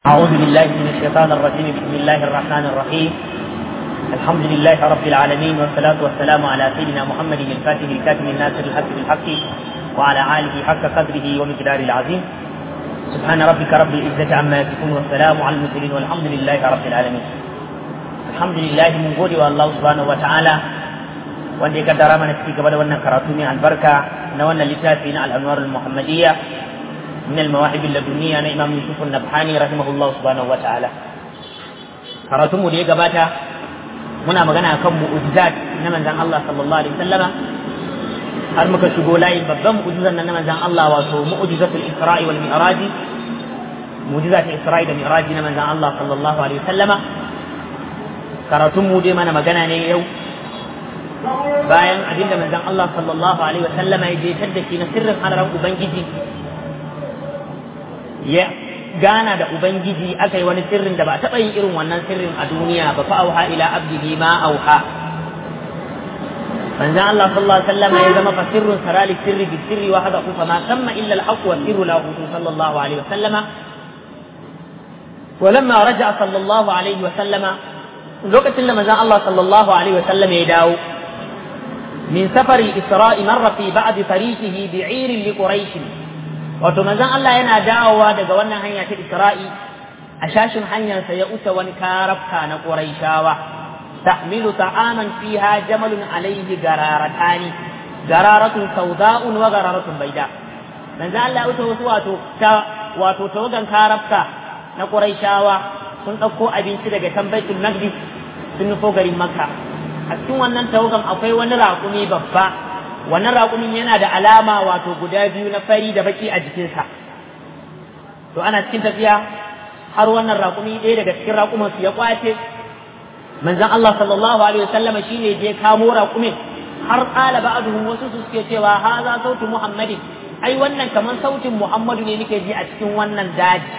أعوذ بالله من الشيطان الرجيم. بسم الله الرحمن الرحيم. الحمد لله رب العالمين، والصلاة والسلام على سيدنا محمد الفاتح الكاتم الناصر الحق بالحق وعلى آله حق قدره ومقداره العظيم. سبحان ربك رب العزة عما يصفون والسلام على المرسلين والحمد لله رب العالمين. الحمد لله من gode wa Allah subhanahu wa ta'ala wanda ya kaddara mana ci gaba da wannan karatu mai albarka na wannan littafi na al-Anwar al-Muhammadiyya من المواهب اللدنية أنا إمام يوسف النبحاني رحمه الله سبحانه وتعالى. قرأتم لي قباتا منا مغنى كم مؤجزات نمن زان الله صلى الله عليه وسلم هرمك شغولاي ببن مؤجزات نمن زان الله واتو مؤجزة الإسراء والمعراج مؤجزات الإسراء والمعراج نمن زان الله صلى الله عليه وسلم. قرأتم لي منا مغنى نيو bayan abinda manzon Allah sallallahu alaihi wasallam ya je tadda shi na sirrin halaran ubangiji ya gana da ubangiji aka yi wani sirrin da ba taɓa yin irin wannan sirrin a duniya ba fa auha ila abdihi ma auha. manzon Allah sallallahu alaihi wasallam ya zama fa sirrun sarali sirri bi sirri wa hada fa ma tamma illa al haqq wa sirru lahu sallallahu alaihi wasallam. ولما رجع صلى الله عليه وسلم lokacin da manzon Allah sallallahu alaihi wasallam ya dawo min safari isra'i marra fi ba'd tariqihi bi'ir li quraish. wato manzon Allah yana dawowa daga wannan hanya ta Isra'i a shashin hanyarsa ya uta wani karafka na Quraishawa tahmilu ta'aman fiha jamalun alayhi gararatani gararatun sawda'un wa gararatun bayda. manzon Allah ya uta wato tawagan karafka na Quraishawa sun dauko abinci daga Baitul Maqdis sun nufo garin Makka. a cikin wannan tawagan akwai wani raƙumi babba. wannan raƙumin yana da alama wato guda biyu na fari da baki a jikinsa. to ana cikin tafiya har wannan raƙumi ɗaya daga cikin raƙumansu ya kwace. manzon Allah sallallahu alaihi wasallam shine je kamo raƙumin har qala ba'dhum wasu suke cewa haza sautu Muhammadin, ai wannan kaman sautin Muhammadu ne nake ji a cikin wannan daji.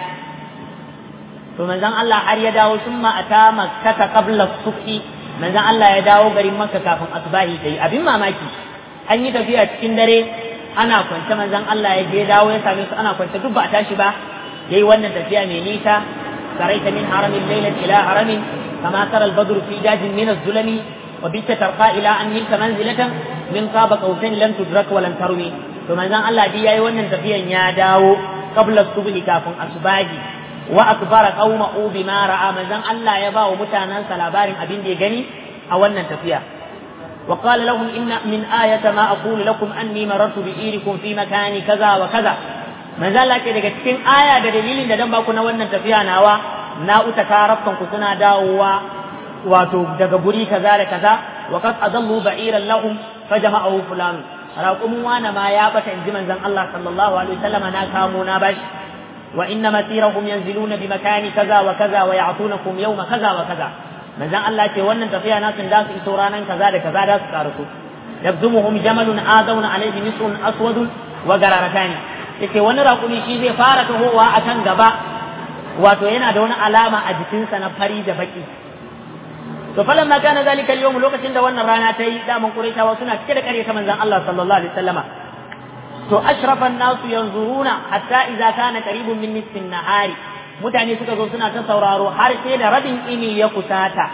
to manzon Allah har ya dawo summa ata Makkah qabla subhi. manzon Allah ya dawo garin Makka kafin asbahi tayi. abin mamaki an yi tafiya cikin dare ana kwance manzon Allah ya je dawo ya same su ana kwance duk ba a tashi ba. yayi wannan tafiya mai nisa saraita min haramin laylan ila haramin kama tara al-badru fi dajin min az-zulami wa bitta tarqa ila an yilka manzilatan min qaba qawsain lam tudrak wa lam tarmi. to manzon Allah dai yayi wannan tafiyan ya dawo qabla subhi kafin asbahi wa akbara qaumahu bima ra'a. manzon Allah ya ba wa mutanansa labarin abin da ya gani a wannan tafiya. وقال لهم إن من آية ما أقول لكم أني مررت بئيركم في مكان كذا وكذا. ما زال لك daga cikin aya da dalilin da dan ba ku na wannan tafiya nawa na uta karafkan ku suna dawowa wato daga guri kaza da kaza. wa qad adallu ba'iran lahum fajama'ahu fulan. raqumun wana ma ya bata inji manzon Allah sallallahu alaihi wasallam na kamo na bashi. wa inna masirahum yanziluna bi makani kaza wa kaza wa ya'tunakum yawma kaza wa kaza. manzon Allah ce wannan tafiya na sun da su iso ranan kaza da kaza da su karaso. yabdumuhum jamalun adawna alayhi nisrun aswadun wa gararatani. yake wani raƙumi shi zai fara tahowa a kan gaba wato yana da wani alama a jikinsa na fari da baki. to falamma kana zalika al-yawm lokacin da wannan rana ta yi daman Qurayshawa suna cike da ƙarya ta manzon Allah sallallahu alaihi wasallama. to ashrafa an-nasu yanzuruna hatta idza kana qaribun min nisfin nahari. mutane suka zo suna ta sauraro har sai da rabin ini ya kusata.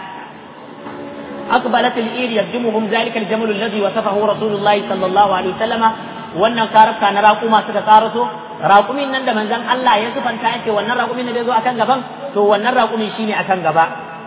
aqbalat al-ir yabdumuhum zalika al-jamal alladhi wasafahu rasulullah sallallahu alaihi wasallama. wannan karafka na raƙuma suka karaso raƙumin nan da manzon Allah ya sufanta yake wannan raƙumin da zai zo akan gaban to wannan raƙumin shine akan gaba.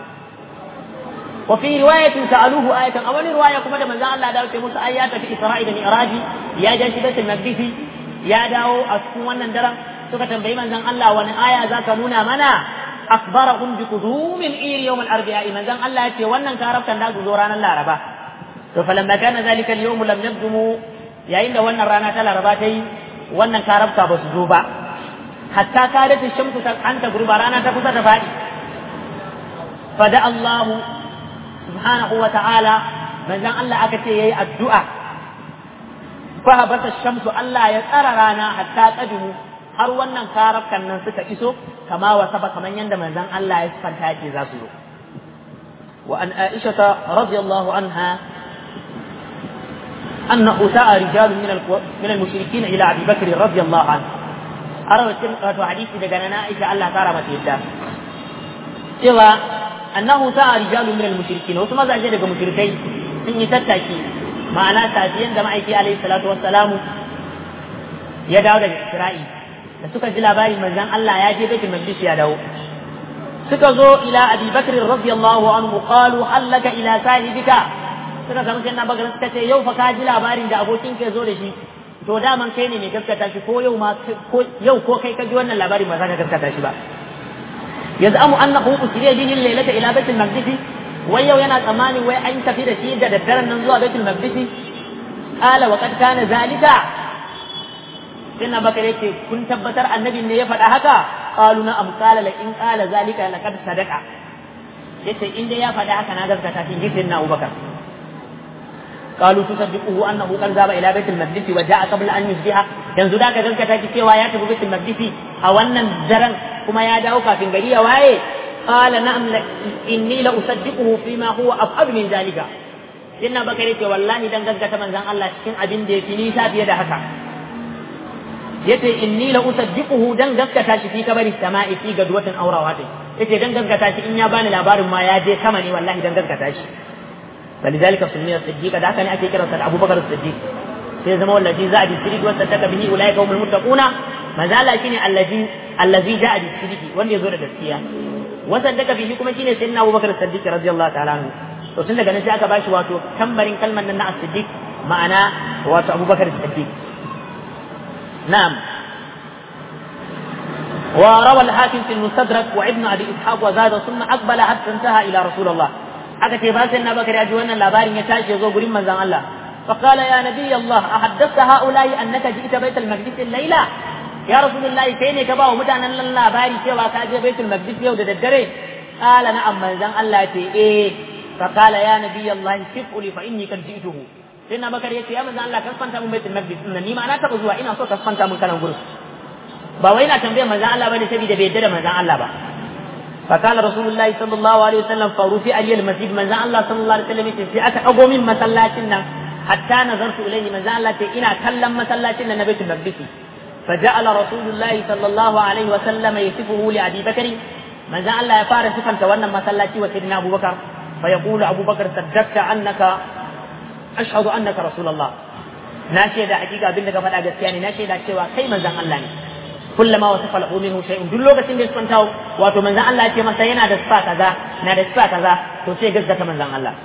wa fi riwayatin sa'aluhu ayatan, a wani riwaya kuma da manzon Allah da yake musu ayyata fi Isra'i da Mi'raji ya je shi Baitul Maqdis ya dawo a cikin wannan daren suka tambayi manzon Allah wani aya zaka nuna mana. akhbarahum bi qudumil ir yawm al-arba'a. manzon Allah yace wannan karafkan da zo ranar Laraba. to falamma kana zalika al-yawm lam yabdumu, yayin da wannan rana ta Laraba ta yi wannan karafka ba su zo ba hatta kadat ash-shamsu anta gurba rana ta kusa ta fadi. fada Allah subhanahu wa ta'ala manzon Allah aka ce yayi addu'a fa habata ash-shamsu Allah ya tsara rana hatta qadimu har wannan karafkan nan suka iso kama wasaba kaman yanda manzon Allah ya sifanta yake za su zo. wa an Aisha radiyallahu anha أنه ساء رجال من المشركين إلى أبي بكر رضي الله عنه. arawacin wato hadisi daga nana Aisha Allah tsara mata yadda cewa annahu sa'a rijalu min al-mushrikin wasu mazaje daga mushrikai sun yi tattaki ma'ana safiyan da ma'aiki alaihi salatu wassalamu ya dawo daga Isra'i da suka ji labarin manzon Allah ya je Baitul Maqdis ya dawo suka zo ila Abi Bakr radiyallahu anhu qalu hallaka ila sahibika suka samu sai na Bakar suka ce yau fa ka ji labarin da abokin ka zo da shi to daman kai ne mai gaskata shi ko yau ma ko kai ka ji wannan labarin ba za ka gaskata shi ba yaz'amu annahu usriya bihi laylata ila Baitul Maqdis wai yau yana tsammani wai an tafi da shi da daddaren nan zuwa Baitul Maqdis qala wa qad kana zalika sai Bakar yake kun tabbatar annabin ne ya faɗa haka qalu na'am qala la in qala zalika laqad sadaqa yace in dai ya faɗa haka na gaskata shi gidan na Abubakar qalu tusaddiquhu annahu qad zaba ila Baitul Maqdis wa ja'a qabla an yusbiha yanzu da ka gaskata shi cewa ya tafi Baitul Maqdis a wannan daren kuma ya dawo kafin gari ya waye qala na'am inni la usaddiquhu fima huwa af'al min zalika inna Bakar yace wallahi dan gaskata manzon Allah cikin abin da yake nisa fiye da haka yace inni la usaddiquhu dan gaskata shi fi kabari sama'i fi gadwatin aurawa yace dan gaskata shi in ya bani labarin ma ya je sama ne wallahi dan gaskata shi فلذلك سمي الصديق ده كان أكيد كرر أبو بكر الصديق في زمان الذي زاد الصديق وصدق به أولئك هم المتقون ما زال شيء الذي جاء بالصديق والذي زور الدسيا وصدق به كما شيء سيدنا أبو بكر الصديق رضي الله تعالى عنه وسنة كان جاء كباش واتو كمبرين كلمة لنا الصديق معنا واتو أبو بكر الصديق نعم وروى الحاكم في المستدرك وابن أبي إسحاق وزاد ثم أقبل حتى انتهى إلى رسول الله aka ce ba sai na bakar ya ji wannan labarin ya tashi ya zo gurin manzon Allah fa qala ya nabiy Allah ahaddatha haula'i annaka ji'ta baitul maqdis al-layla ya rasulullahi kai ne ka ba wa mutanen nan labari cewa ka je baitul maqdis yau da daddare qala na'am manzon Allah ce fa qala ya nabiy Allah sifli fa inni kad ji'tuhu sai na bakar ya ce ya manzon Allah ka fanta mun baitul maqdis ni ma na taba zuwa ina so ka fanta mun kanan gurin ba wai ina tambayar manzon Allah bane saboda bai yarda da manzon Allah ba فقال رسول الله صلى الله عليه وسلم فرفع لي المسجد من زعل الله صلى الله عليه وسلم في أقوم من مسلاتنا حتى نظرت إليه من زعل الله إنا كلم مسلاتنا نبيت المقدس فجعل رسول الله صلى الله عليه وسلم يصفه لأبي بكر من زعل الله يفارس صفا تولى مسلاتي وسيدنا أبو بكر فيقول أبو بكر صدقت أنك أشهد أنك رسول الله ناشد حقيقة بنك فلا جسياني ناشد أشهد كي من زعل الله كلما وصف له منه شيء duk lokacin da ya kwanta wato manzon Allah ya ce masa yana da sifa kaza to sai gaskata manzon Allah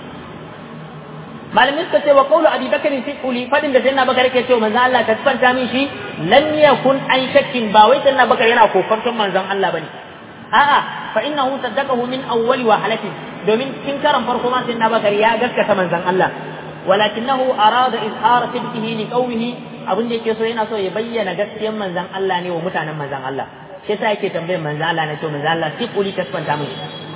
malamin suka ce wa qawlu Abi Bakr fi quli fadin da sayyidina Bakar yake cewa manzon Allah ka kwanta min shi lam yakun an shakkin ba wai sayyidina Bakar yana kokonton manzon Allah bane a'a fa innahu saddaqahu min awwali wa halatin domin kin karan farko ma sayyidina Bakar ya gaskata manzon Allah walakinahu arada izhar sidqihi li qawmihi abin da yake so yana so ya bayyana gaskiyar manzon Allah ne wa mutanen manzon Allah shi yasa yake tambayar manzon Allah ne to manzon Allah sai kuli kasfanta mun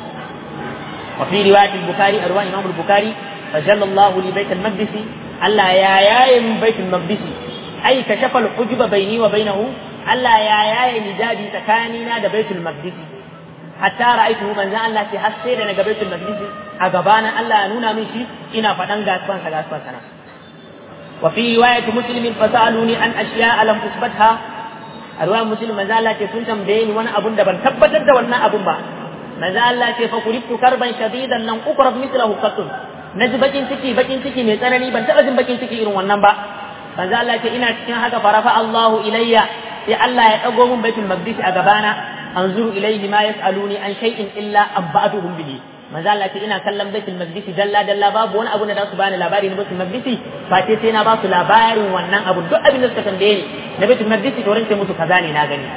wa fi riwayat al-bukhari arwa imam al-bukhari fajallallahu li bayt al-maqdis Allah ya yaye min bayt al-maqdis ai kashafa al-hujuba bayni wa bainahu Allah ya yaye hijabi tsakanina da bayt al-maqdis hatta ra'aytuhu manzon Allah sai har sai da daga bayt al-maqdis a gabana Allah ya nuna min shi ina fadan gaspan sana وفي رواية مسلم فسألوني عن أشياء لم أثبتها رواية مسلم ما زال تسنتم بين وانا أبن دبن ثبتت وانا أبن با ما زال فقلت كربا شديدا لم أقرب مثله قط نجي بكين سكي ميتانني بن تأذن بكين سكي إرون وانا با ما زال إنا تكين هكا فرفع الله إلي يا الله يأقوم بيت المقدس أقبانا أنظر إليه ما يسألوني عن شيء إلا أبعدهم به manzo Allah ce ina kallon baitul maqdis dalla babu wani abu da su bani labari na baitul maqdis face sai na ba su labarin wannan abu duk abin da suka tambaye ni na baitul maqdis to ran sai musu kaza ne na gani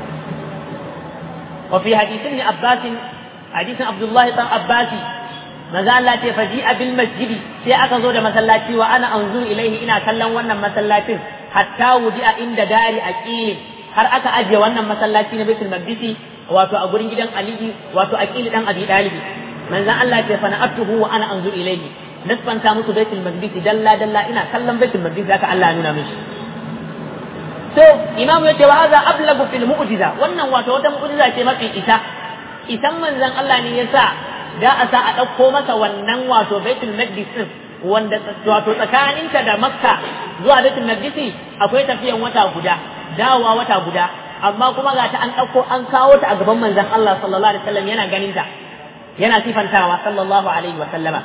wa fi hadithin Abbas hadithin Abdullah ibn Abbas manzo Allah ce faji'a bil masjid sai aka zo da masallaci wa ana anzuru ilaihi ina kallon wannan masallacin hatta wudi'a inda dari aqil har aka ajiye wannan masallaci na baitul maqdis wato a gurin gidan Ali wato aqil dan Abi Talib manzan Allah ce fa na'atuhu wa ana anzur ilayhi nasfanta musu baitul maqdis dalla ina kallon baitul maqdis haka Allah ya nuna mishi to imamu yace wa hadha ablagu fil mu'jiza wannan wato wata mu'jiza ce mafi isan manzan Allah ne yasa da a sa a dauko masa wannan wato baitul maqdis wanda wato tsakaninta da Makka zuwa baitul maqdis akwai tafiyan wata guda dawowa wata guda amma kuma ga ta an ɗauko an kawo ta a gaban manzon Allah sallallahu alaihi wasallam yana ganin ta yana sifantawa sallallahu alaihi wasallama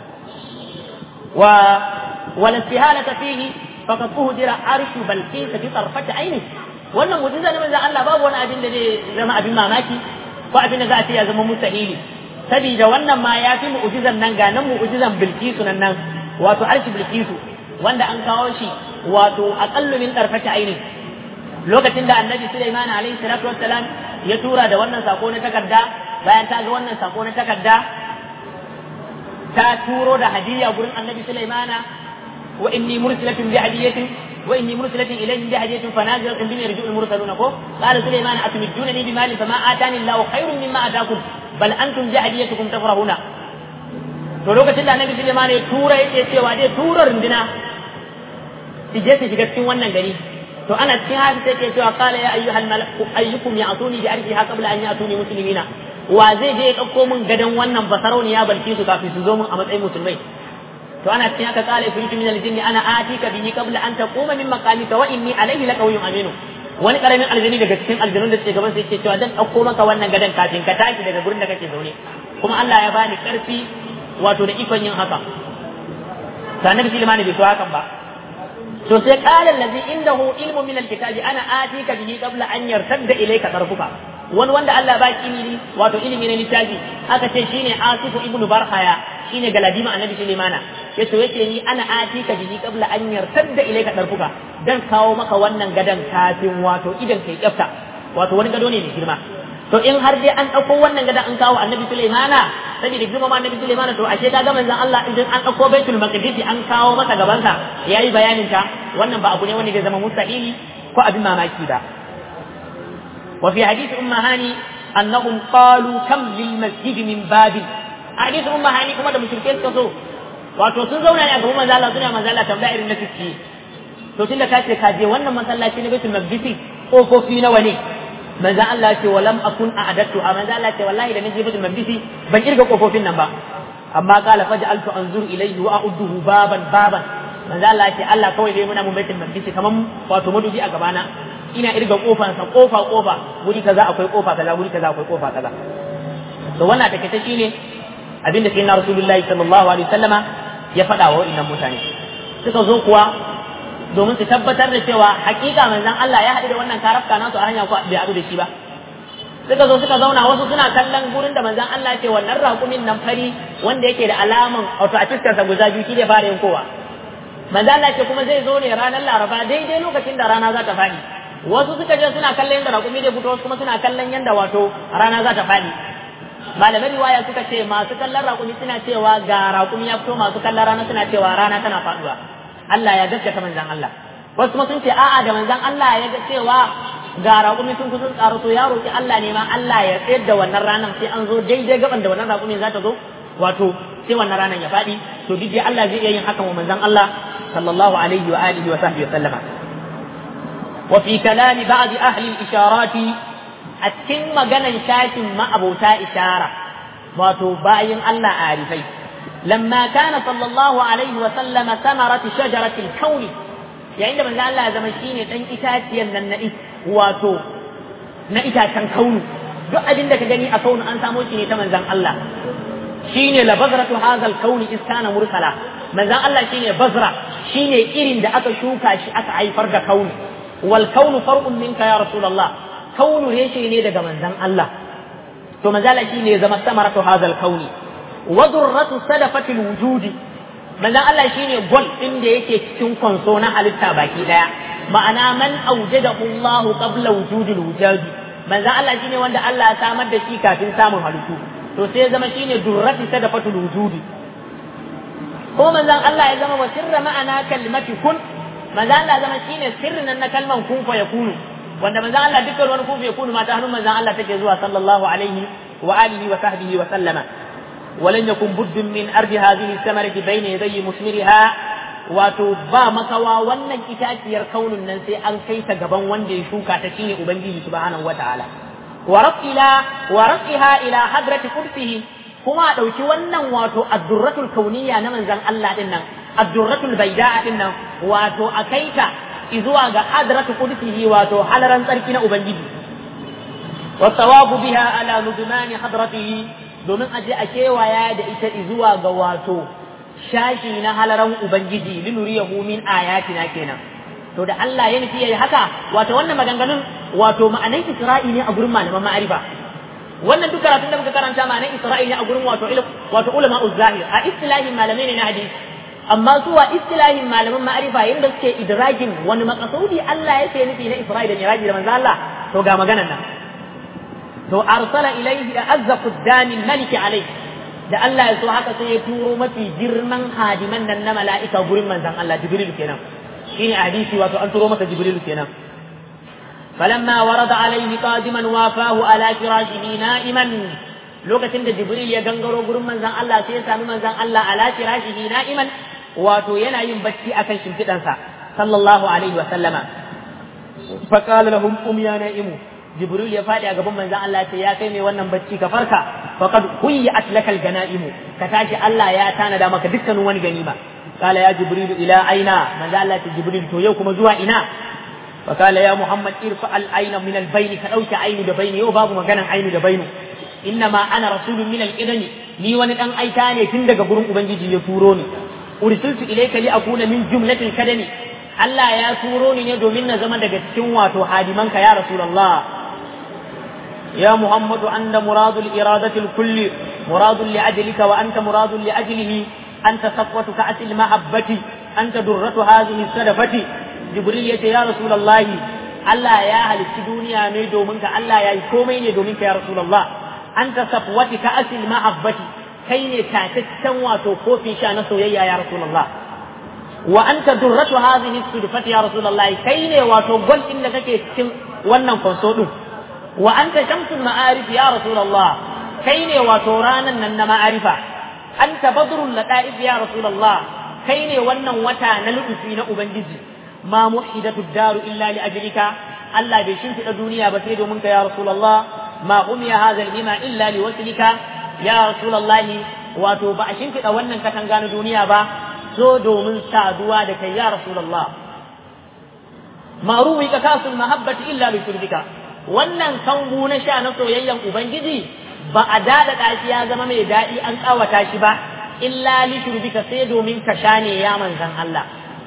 wala istihalata fihi faqad uhdira arshu balqis bi tarfati aini wannan mu'jiza ne manzon Allah babu wani abin da zai zama abin mamaki ko abin da za a ce ya zama mustahili saboda wannan ma ya fi mu'jizan nan ga nan mu'jizan bilqisu nan wato arshi bilqisu wanda an kawo shi wato aqallu min tarfati aini lokacin da annabi Sulaiman alaihi salatu wassalam ya tura da wannan sako na takarda bayan ta ga wannan sako na takarda ta turo da hadiya gurin annabi Sulaiman wa inni mursilatun bi hadiyatin wa inni mursilatun ilayhi bi hadiyatin fanaziratun bima yarji'u al-mursaluna ko qala Sulaiman atumidunani bi malin fama atani Allahu khairun mimma atakum bal antum bi hadiyatikum tafrahuna to lokacin da annabi Sulaiman ya tura yake cewa dai tura rundina je su shiga cikin wannan gari to ana cikin haka sai ke cewa qala ya ayyuhal malaku ayyukum ya'tuni bi arjiha qabla an ya'tuni muslimina wa zai je ya dauko min gadan wannan basarauniya balki su kafin su zo min a matsayin musulmai to ana cikin haka qala ifritu min al-jinni ana atika bihi qabla an taquma min maqamika wa inni alayhi laqawiyyun aminu wani karamin aljani daga cikin aljanun da suke gaban sai yake cewa dan dauko maka wannan gadan kafin ka tashi daga gurin da kake zaune kuma Allah ya bani karfi wato da ikon yin haka to annabi Sulaiman bai so hakan ba to sai qala allazi indahu ilmu min alkitabi ana atika bihi qabla an yartadda ilayka tarfuka wani wanda Allah ba ilimi wato ilimi ne littafi aka ce shine Asifu ibnu Barhaya shine galadima annabi Sulaiman yace ni ana atika bihi qabla an yartadda ilayka tarfuka dan kawo maka wannan gadan kafin wato idan kai kyafta wato wani gado ne mai girma to in har dai an dauko wannan gadan an kawo annabi Sulaiman saboda girma annabi Sulaiman to ashe ka ga manzon Allah idan an dauko Baitul Maqdis an kawo masa gaban sa yayi bayanin ta wannan ba abu ne wanda zai zama mustahili ko abin mamaki ba wa fi hadith umma hani annahum qalu kam lil masjid min bab hadith umma hani kuma da mushrike suka so wato sun zauna ne a gaban manzon Allah suna manzon Allah tambaya irin na fiski to tunda ka ce ka je wannan masallaci na Baitul Maqdis kofofi nawa ne manzo Allah ce walam akun a'adatu manzo Allah ce wallahi da naje Baitul Maqdis ban kirga kofofin nan ba amma qala faj'altu anzur ilayhi wa a'udduhu baban manzo Allah ce Allah kawai dai muna mun Baitul Maqdis kaman wato madubi a gabana ina irga kofar sa kofa guri kaza akwai kofa kaza guri kaza akwai kofa kaza to wannan take ta shine abinda sayyidina Rasulullahi sallallahu alaihi wasallama ya faɗa wa wannan mutane suka zo kuwa domin su tabbatar da cewa hakika manzon Allah ya haɗu da wannan karafka nasu a hanya ko bai haɗu da shi ba suka zo suka zauna wasu suna kallon gurin da manzon Allah ce wannan raƙumin nan fari wanda yake da alaman wato a fiskarsa guda biyu shi da fara yin kowa manzon Allah ce kuma zai zo ne ranar Laraba daidai lokacin da rana za ta faɗi wasu suka je suna kallon yadda raƙumi zai fito wasu kuma suna kallon yadda wato rana za ta faɗi malamai riwaya suka ce masu kallon raƙumi suna cewa ga raƙumi ya fito masu kallon rana suna cewa rana tana faɗuwa Allah ya gaskata manzon Allah wasu kuma sun ce a'a da manzon Allah ya ga cewa ga raƙumi sun kusan tsaro to ya roki Allah ne ma Allah ya tsayar da wannan ranar sai an zo daidai gaban da wannan raƙumi za ta zo wato sai wannan ranar ya faɗi to duk dai Allah zai iya yin hakan wa manzon Allah sallallahu alaihi wa alihi wa sahbihi wa sallama wa fi kalami ba'd ahli al-isharati a cikin maganan shafin ma'abota ishara wato bayin Allah arifai لما كان صلى الله عليه وسلم ثمرة شجرة الكون يعني عندما قال الله زمان شيني دان itaciyan nan na wato na itacen kaunu duk abin da ka gani a kaunu an samo shi ne ta manzon Allah shine la bazratu hadha al-kawn iskana mursala manzon Allah shine bazra shine irin da aka shuka shi aka haifar da kaunu wal kaunu far'un minka ya rasulullah kaunu reshe ne daga manzon Allah to manzon Allah shine zama samaratu hadha al-kawn wadurratu sadafatil wujudi manzon Allah shine gol din da yake cikin konso na halitta baki daya ma'ana man awjadahu Allah qabla wujudil wujudi manzon Allah shine wanda Allah ya samar da shi kafin samun halittu to sai ya zama shine durratu sadafatul wujudi ko manzon Allah ya zama wa sirra ma'ana kalimati kun manzon Allah zama shine sirrin na kalman kun fa yakunu wanda manzon Allah dukkan wani kun fa yakunu ma ta hannun manzon Allah take zuwa sallallahu alaihi wa alihi wa sahbihi wa sallama ولن يكن بد من أرض هذه الثمرة بين يدي مثمرها وتبا مكوا ونن إتاتي يركون الناس أن كيف جبان وندي شوكا تشيني أبنجي سبحانه وتعالى ورفعها إلى حضرة قدسه كما لو ونن واتو الدرة الكونية نمن زن الله إنن الدرة البيداء إنن واتو أكيتا izuwa ga hadratu qudsihi wato halaran tsarki na ubangiji wa tawafu biha ala nudmani hadratihi domin aje a kewaya da ita izuwa ga wato shashi na halaran ubangiji linuriyahu min ayatina kenan to da Allah ya nufi yayi haka wato wannan maganganun wato ma'anan Isra'i ne a gurin malaman ma'arifa wannan duk karatun da muka karanta ma'anan Isra'i ne a gurin wato ulama uz-zahir a istilahin malamai ne na hadisi amma zuwa istilahin malaman ma'arifa yanda suke idrajin wani maqsudi Allah yake nufi na Isra'i da Miraji da manzo Allah to ga maganan nan to arsala ilayhi azza quddami malik alayhi da Allah ya so haka sai ya turo mafi girman hadiman nan na mala'ika gurin manzon Allah Jibril kenan shine hadisi wato an turo masa Jibril kenan falamma warada alayhi qadiman wafahu ala firashihi na'iman lokacin da Jibril ya gangaro gurin manzon Allah sai ya sami manzon Allah ala firashihi na'iman wato yana yin bacci akan shimfidansa sallallahu alaihi wa sallama fa qala lahum ya na'imu Jibril ya fadi a gaban manzon Allah ce ya kai mai wannan bacci ka farka faqad huyyat lakal ganaimu ka tashi Allah ya tanada maka dukkanin wani ganima qala ya Jibril ila aina manzon Allah ce Jibril to yau kuma zuwa ina fa qala ya Muhammad irfa al aina min al bayn ka dauki ainu da bayni yau babu maganan ainu da baynu innama ana rasulun min al idani ni wani dan aika ne tun daga gurin ubangiji ya turo ni ursiltu ilayka li akuna min jumlatil kadani Allah ya turo ni ne domin na zama daga cikin wato hadimanka ya rasulullah يا محمد أنت مراد الإرادة الكل مراد لأجلك وأنت مراد لأجله أنت صفوة كأس المحبة أنت درة هذه السلفة جبريل يا رسول الله الله يا أهل الدنيا ميدو منك الله يا كومين يدو منك يا رسول الله أنت صفوة كأس المحبة كين تاتتوا توقفي شان سويا يا رسول الله وأنت درة هذه السلفة يا رسول الله كين وتقول إنك كن ونن فصولو wa anta shamsul ma'arif ya rasulullah kai ne wato ranan nan na ma'arifa anta badrul laqa'if ya rasulullah kai ne wannan wata na lutufi na ubangiji ma muhidatu daru illa li ajlika Allah bai shimfida duniya ba sai domin ka ya rasulullah ma umiya hadha al-hima illa li waslika ya rasulullah wato ba a shimfida wannan katanga na duniya ba so domin saduwa da kai ya rasulullah ma ruwika kasul mahabbati illa li shurbika wannan kangu na sha na soyayyan ubangiji ba a daɗaɗa shi ya zama mai daɗi an ƙawata shi ba illa li shurbika sai domin ka sha ne ya manzan Allah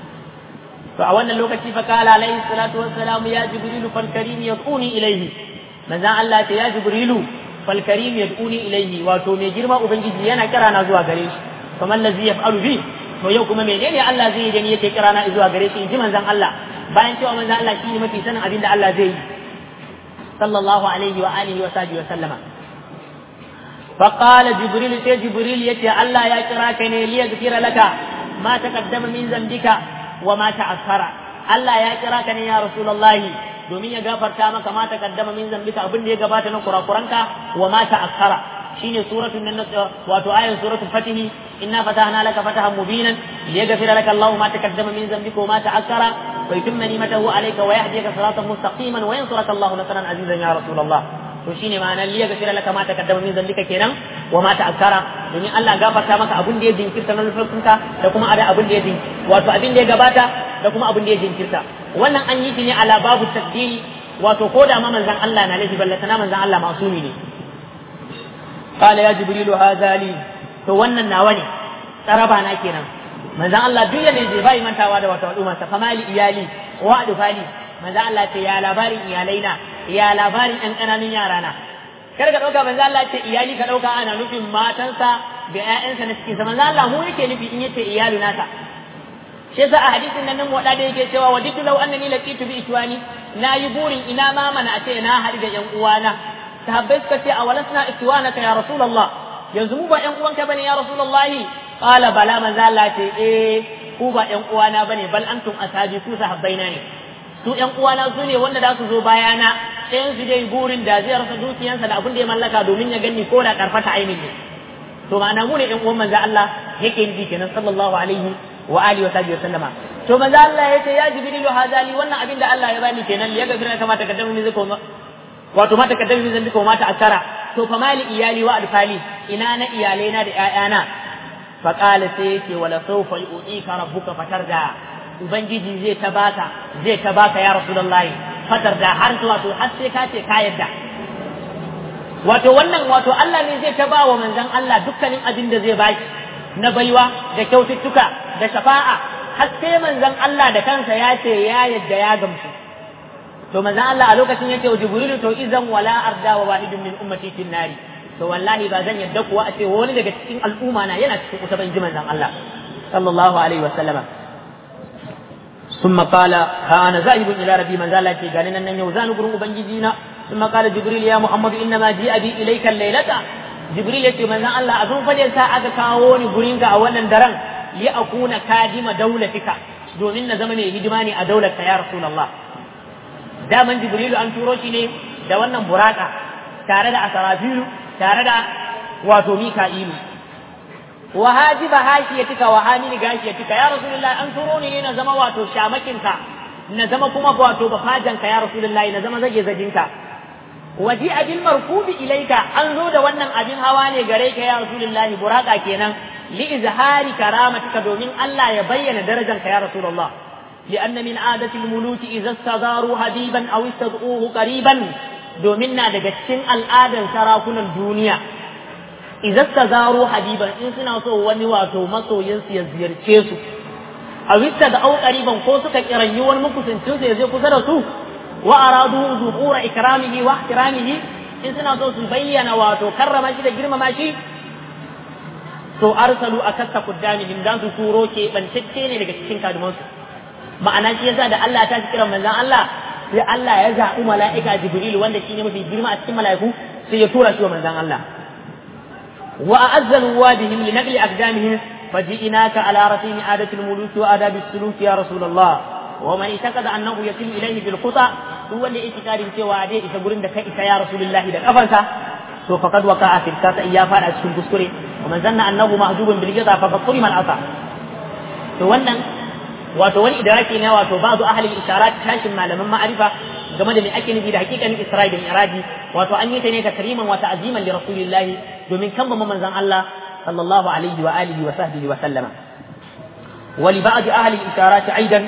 to a wannan lokaci fa kala alayhi salatu wassalam ya jibrilu fal karim yad'uni ilayhi manzan Allah ce ya jibrilu fal karim yad'uni ilayhi wato mai girma ubangiji yana kira na zuwa gare shi kamar lazi yaf'alu bi to yau kuma menene Allah zai yi da ni yake kira na zuwa gare shi inji manzan Allah bayan cewa manzan Allah shi ne mafi sanin abin da Allah zai yi sallallahu alaihi wa alihi wa sahbihi wa sallama فقال جبريل يتي الله يا كراك ليغفر لك ما تقدم من ذنبك وما تأخر الله يا كراك يا رسول الله domin ya gafarta maka ma taqaddama min zambika abin da ya gabata na kurakuranka wa ma ta'akhkhara shine suratul nan wato ayat suratul fatih inna fatahna laka fatahan mubinan liyaghfira laka Allahu ma taqaddama min zambika wa ma ta'akhkhara wa yutimma ni'matahu alayka wa yahdika siratan mustaqiman wa yansuraka Allahu nasran azizan ya rasulullah to shine ma'anar liyaghfira laka ma taqaddama min zambika kenan wa ma ta'akhkhara domin Allah gafarta maka abin da ya jinkirta na laifukanka da kuma abin da ya wato abin da ya gabata da kuma abin da ya jinkirta wannan an yi shi ne ala babu takdiri wato ko da ma manzon Allah na laifi ballatana manzon Allah masumi ne qala ya jibrilu hadha li to wannan nawa ne tsaraba na kenan manzon Allah duk yadda zai bai mantawa da wato al'umma sa famali iyali wa adfali manzon Allah ce ya labarin iyalaina ya labarin ɗan ƙananun yara na kar ka dauka manzon Allah ce iyali ka dauka ana nufin matansa da ƴaƴansa na cikin sa manzon Allah mu yake nufi in yace iyali nasa shi yasa a hadisin nan wada da yake cewa waditu law annani laqitu bi ikwani na yi burin ina ma mana a ce na haɗu da ƴan uwana sahabbai suka ce awalasna ikwanaka ya rasulullah yanzu mu ba ƴan uwanka bane ya rasulullahi qala bala manzo Allah ce ku ba ƴan uwana bane bal antum ashabi ku sahabbaina ne su ƴan uwana su ne wanda za su zo bayana ɗayan su dai burin da zai rasa dukiyansa da abin da ya mallaka domin ya ganni ko da karfata ainihin ne to ma'ana mu ne ƴan uwan manzo Allah yake yi kenan sallallahu alaihi wa alihi wa sahbihi sallama to manzo Allah yace ya jibrilu hadali wannan abin da Allah ya bani kenan ya gafira kama takaddamu min zikko wato ma takaddamu min zikko ma ta akara to fa mali iyali wa adfali ina na iyalaina da ƴaƴana fa qala sai yace wala sawfa yu'tika rabbuka fatarda ubangiji zai ta baka ya rasulullahi fadar da har wato har sai ka ce ka yadda wato wannan wato Allah ne zai ta ba wa manzon Allah dukkanin abin da zai baki na baiwa da kyaututtuka da shafa'a har sai manzon Allah da kansa ya ce ya yadda ya gamsu to manzon Allah a lokacin yake Jibril to idan wala arda wa wahidun min ummati fin nari to wallahi ba zan yadda kuwa a ce wani daga cikin al'umma na yana cikin wuta ban ji manzon Allah sallallahu alaihi wa sallama ثم قال ها أنا ذاهب إلى ربي من ذلك قال إن يوزان قرن بنجينا ثم قال جبريل يا محمد إنما جاء بي إليك الليلة جبريل يتي من الله أظن فليسا أكاوني قرنك أولا درن لأكون كادم دولتك دومين زمني هجماني أدولك يا رسول الله دائما جبريل أن تروشني دوانا براكا تارد أسرافيل تارد واتو ميكائيل وهاجب هاشيتك وهامل غاشيتك يا رسول الله أن تروني نزم واتو شامكنك نزم كما واتو بفاجنك يا رسول الله نزم زجي زجنك وجيء بالمركوب إليك أنزود ونن أبن هواني غريك يا رسول الله براكا كينا لإظهار كرامتك دومين الله يبين درجنك يا رسول الله لأن من عادة الملوك إذا استداروا حبيبا أو استدعوه قريبا دومنا دقشن الآدم سراكنا الدنيا إذا استداروا حبيبا إن سنعصوا ونواتوا مصوا ينسي الزيرتيسو أو استدعوا قريبا قوسك إرنيوا المكسنتوس يزيقوا سرسوه وأرادوا ظهور إكرامه واحترامه إن سنعصوا سبينا واتوا كرم شيء جرم ماشي تو أرسلوا أكثر قدامهم ذات سوروكي من شكيني لكتشين كادموسو ma'ana shi yasa da Allah ta kira manzon Allah sai Allah ya zaɓi mala'ika Jibril wanda shine mafi girma a cikin mala'iku sai ya tura shi wa manzon Allah wa a'azzalu wadihim li naqli aqdamihim faji'inaka ala rasim adati al-muluk wa adab as-suluk ya rasulullah wa man itakada annahu yasil ilayhi bil khuta duk wanda yake karin cewa dai isa gurin da kai isa ya rasulullah da kafansa to faqad waqa'a fil kasa ya fada cikin kuskure wa man zanna annahu mahjubun bil jada faqad qurima al-asa to wannan wato wani idraki ne wato ba'du ahli al-isharat tashin malaman ma'arifa game da me ake nufi da hakikanin Isra'i da Mi'raji wato an yi ta ne takriman wa ta'ziman li rasulillah domin kan manzon Allah sallallahu alaihi wa alihi wa sahbihi wa sallama wa li ba'd ahli al-isharat aidan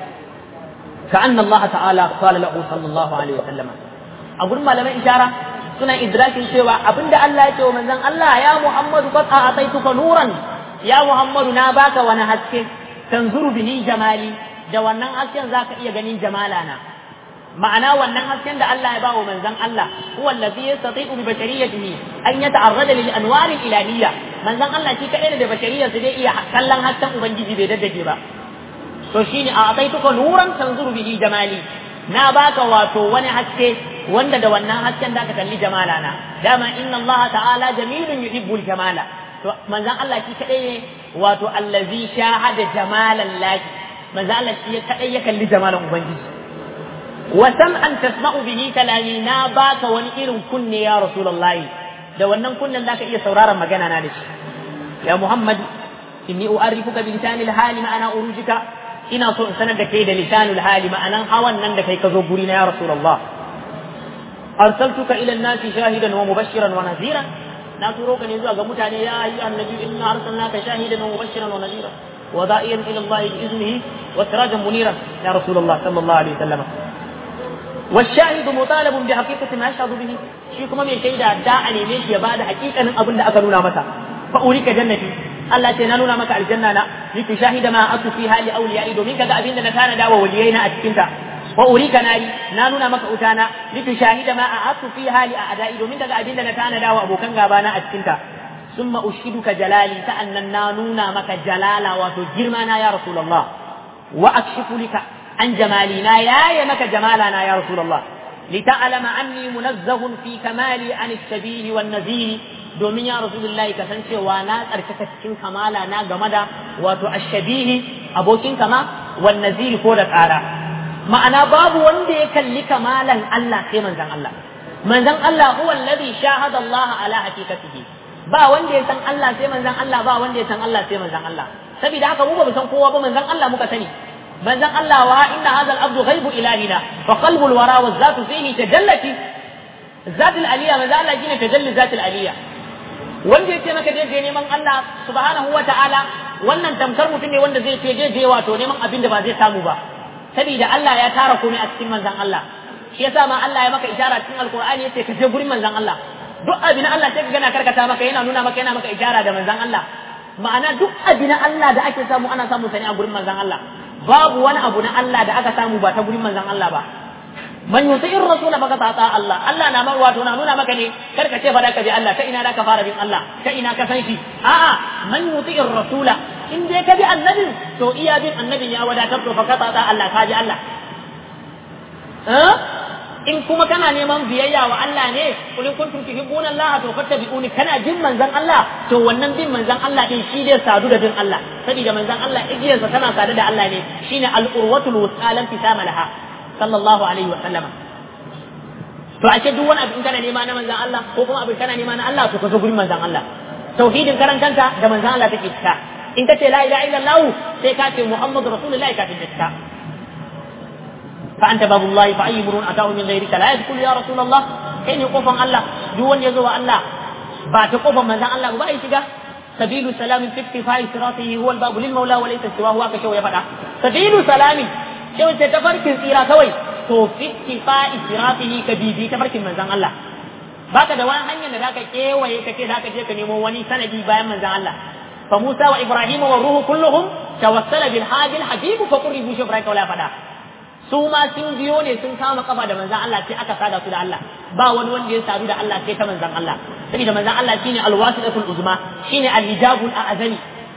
ka'anna Allah ta'ala qala lahu sallallahu alaihi wa sallama a gurin malaman ishara suna idrakin cewa abinda Allah ya ce wa manzon Allah ya Muhammadu qad a'taituka nuran ya Muhammadu na baka wani haske tanzuru bihi jamali da wannan hasken zaka iya ganin jamalana ma'ana wannan hasken da Allah ya ba wa manzon Allah huwa allazi yastati'u bi bashariyatihi an yata'arrada lil anwar al ilahiyya manzon Allah shi kadai da bashariyarsa zai iya kallon hasken ubangiji bai daddage ba to shine a ataituka nuran tanzuru bihi jamali na baka wato wani haske wanda da wannan hasken zaka kalli jamalana dama inna Allah ta'ala jamilun yuhibbul jamala to manzon Allah shi kadai ne wato allazi shahada jamalan lahi manzon Allah shi kadai ya kalli jamalan ubangiji wa sam'an tasma'u bihi kalami na baka wani irin kunne ya rasulullahi da wannan kunnen zaka iya sauraron magana na da shi ya Muhammad inni u'arrifuka bi lisanil hali ma'ana urujika ina so in sanar da kai da lisanul hali ma'anan hawan nan da kai ka zo guri na ya rasulullah arsaltuka ila an-nasi shahidan wa mubashiran wa nadhiran na turo ka ne zuwa ga mutane ya ayi annabi inna arsalnaka shahidan wa mubashiran wa nadhira wa da'iyan ila Allah bi iznihi wa sirajan muniran ya rasulullah sallallahu alaihi wasallam والشاهد مطالب بحقيقة ما يشهد به shi kuma mai shaida da a neme shi ya bada hakikanin abin da aka nuna masa fa urika jannati Allah ce na nuna maka aljanna na li tushahida ma asu fi hali awliya'i domin kaga abin da na tana dawo waliyaina a cikin ta wa urika nari na nuna maka utana li tushahida ma asu fi hali a'da'i domin kaga abin da na tana dawo abokan gaba na a cikin ta summa ushiduka jalali sa'annan na nuna maka jalala wato girma na ya rasulullah wa akshifu lika an jamali na yaya maka jamala na ya rasulullah lita'lama anni munazzahun fi kamali an ash-shabih wan nazir domin ya rasulullah kasancewa na tsarkaka cikin kamala na game da wato ash-shabih abokin kama wan nazir ko da tsara ma'ana babu wanda ya kalli kamalan Allah sai manzon Allah huwa alladhi shahada Allah ala haqiqatihi ba wanda ya san Allah sai manzon Allah ba wanda ya san Allah sai manzon Allah saboda haka mu ba san kowa ba manzon Allah muka sani manzon Allah wa inna hadha al-abdu ghaibu ilahina fa qalbu al-wara wa zatu fihi tajallati zat al-aliyya manzon Allah shine tajalli zat al-aliyya wanda yace maka je neman Allah subhanahu wa ta'ala wannan tamkar mutum ne wanda zai ce je wato neman abin da ba zai samu ba saboda Allah ya tara komai a cikin manzon Allah shi yasa ma Allah ya maka ishara cikin alqur'ani yace ka je gurin manzon Allah duk abin Allah sai ka gana karkata maka yana nuna maka yana maka ishara da manzon Allah ma'ana duk abin Allah da ake samu ana samu sani a gurin manzon Allah babu wani abu na Allah da aka samu ba ta gurin manzon Allah ba man yuti'ir rasula baka ta Allah Allah na mar wato na nuna maka ne karka ce ba da ka bi Allah ta ina da ka fara bin Allah ta ina ka san shi a'a man yuti'ir rasula in dai ka bi annabi to iya bin annabin ya wadatar to baka ta Allah ka ji Allah in kuma kana neman biyayya wa Allah ne kulin kuntum tuhibbuna Allah to fattabi'uni kana jin manzon Allah to wannan bin manzon Allah din shi dai sadu da bin Allah saboda manzon Allah igiyarsa tana sadu da Allah ne shine al-urwatul wusqa lam tisama laha sallallahu alaihi wa sallama to ake duk wani abin kana nema na manzon Allah ko kuma abin kana nema na Allah to ka zo gurin manzon Allah tauhidin karan kanta da manzon Allah take cika in ka ce la ilaha illallah sai ka ce muhammadu rasulullahi ka cika فأنت باب الله فأي مرون أتاه من غيرك لا يدخل يا رسول الله كين يقوفن الله دون يزوى الله بعد قوفن من ذا الله وبأي شجع سبيل سلام في اكتفاء صراطه هو الباب للمولى وليس سواه وكشو يفعل سبيل سلام شو تتفرق سيرا كوي تو في اكتفاء صراطه كبيبي تفرق من ذا الله baka da wani hanyar da zaka kewaye kace zaka je ka nemo wani sanadi bayan manzon Allah fa Musa wa Ibrahim wa ruhu kulluhum tawassala bil hadi al habib fa qurribu shafraka wala fada su ma sun biyo ne sun kama kafa da manzon Allah sai aka sada su da Allah ba wani wanda ya sadu da Allah sai ta manzon Allah saboda manzon Allah shine alwasilatul uzma shine alhijabul a'zami